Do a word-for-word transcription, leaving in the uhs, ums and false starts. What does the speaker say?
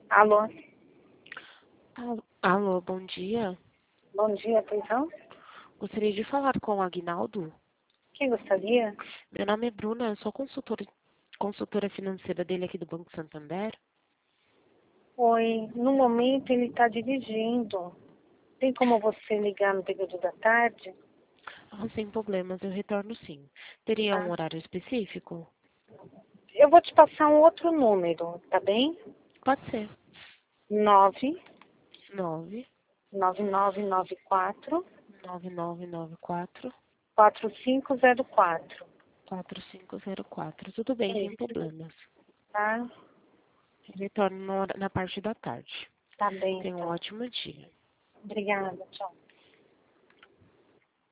Alô, Alô, alô, bom dia. bom dia, atenção. Gostaria de falar com o Aguinaldo. Quem gostaria? Meu nome é Bruna, eu sou consultora, consultora financeira dele aqui do Banco Santander. Oi, no momento ele está dirigindo. Tem como você ligar no período da tarde? Ah, sem problemas, eu retorno sim. Teria um Tá? horário específico? Eu vou te passar um outro número, tá bem? Pode ser. Nove Nove nove nove nove quatro nove nove nove quatro quatro cinco zero quatro. quatro cinco zero quatro. Tudo bem, É sem isso, problemas. tá? Eu retorno na hora- na parte da tarde. Tá bem, Tenha um então. ótimo dia. Obrigada, tchau.